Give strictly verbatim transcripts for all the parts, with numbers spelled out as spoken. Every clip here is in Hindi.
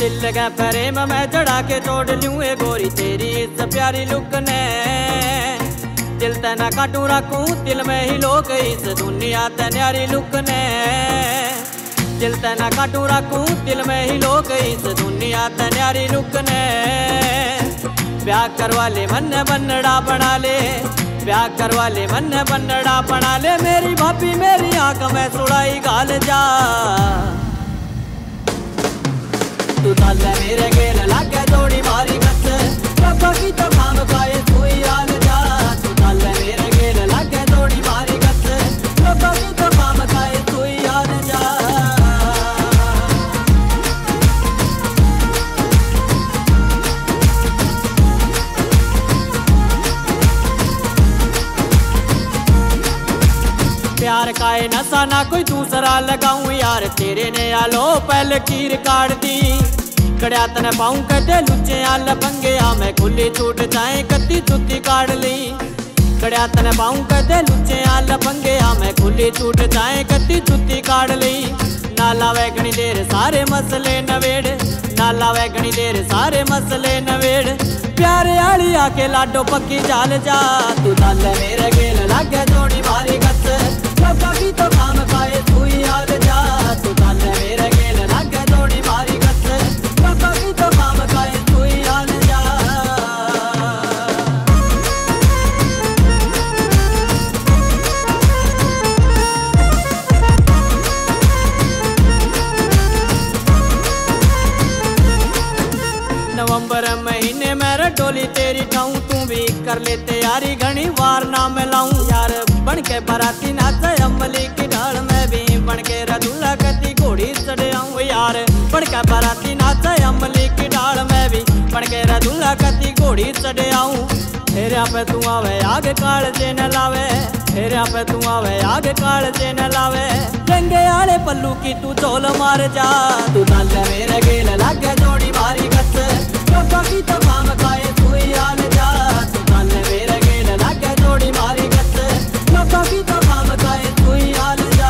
दिल के प्रेम में चढ़ा के तोड़ लूं ए गोरी तेरी इस प्यारी लुक ने। दिल ते ना काटू रखूं दिल में ही लोग इस दुनिया ते न्यारी लुक ने। दिल ते ना काटू रखूं दिल में ही लोग इस दुनिया ते न्यारी लुक ने। ब्याह करवा ले मन बनड़ा बना ले, ब्याह करवा ले मन बनड़ा बना ले। मेरी भाभी मेरी आंख में सुड़ाई गाल जा, तू ताल मेरे गेल लागे जोड़ी मारी कस, बाबा की तो काम खाए कोई आल जा। तू ताल मेरे गेल लागे जोड़ी मारी कस, बाबा की तो काम खाए कोई आल जा। प्यार का है नशा ना कोई दूसरा लगाऊं यार, तेरे ने आलो पहले कीर काट दी। कड़िया तने पाऊं कदे लुच्चे आल पंगे आ, मैं खुली छूट जाए कत्ती चुत्ती काट ली। कड़िया तने पाऊं कदे लुच्चे आल पंगे आ, मैं खुली छूट जाए कत्ती चुत्ती काट ली। ना लावे घनी देर सारे मसले नवेड़, ना लावे घनी देर सारे मसले नवेड़। प्यारे आली आके लाडो पक्की जाल जा, तू ताल मेरे गेल लागे जोड़ी मारी कस, बाबा की तो काम खाए तू ही आल जा। तू ताल मेरे गेल लागे जोड़ी मारी कस, बाबा की तो काम खाए तू ही आल जा। नवंबर महीने में डोली तेरी ठाऊं, तू भी कर ले तैयारी घनी वार ना मैं लाऊं। यार बन के बराती नाचे अमली की ढाल में भी, बन के रदुल्ला कती घोड़ी चढ़े आऊं। यार बन के बराती नाचे अमली की ढाल में भी, बन के रदुल्ला कती घोड़ी चढ़े आऊं। तेरे पे तू आवे आगे काल जे न लावे, तेरे पे तू आवे आगे काल जे न लावे। रंगे आले पल्लू की तू चोल मार जा, तू ताल मेरे गेल लागे जोड़ी मारी कस, बाबा की तो काम खाए तू ही आल जा। तू ताल मेरे गेल लागे जोड़ी मारी कस, बाबा की तो काम खाए तू ही आल जा।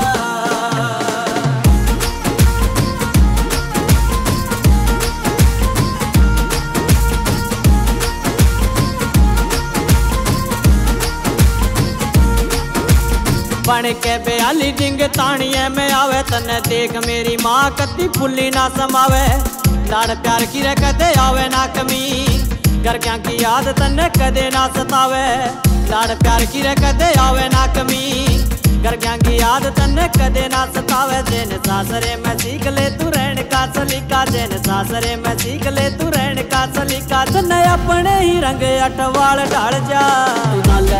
बन के बयाली डिंग तानिए में आवे, तने देख मेरी माँ कत्ती फुल्ली ना समावे। लाड़ प्यार की रे कदे आवे ना कमी, घर क्या की याद तने कदे ना सतावे। लाड़ प्यार की रे कदे आवे ना कमी, घर क्या की याद तने कदे ना सतावे। जेन सासरे में सीख ले तू रहन का सलीका, जेन सासरे में सीख ले तू रहन का सलीका। तने अपने ही रंग अटवाल ढाल जा, तू ताल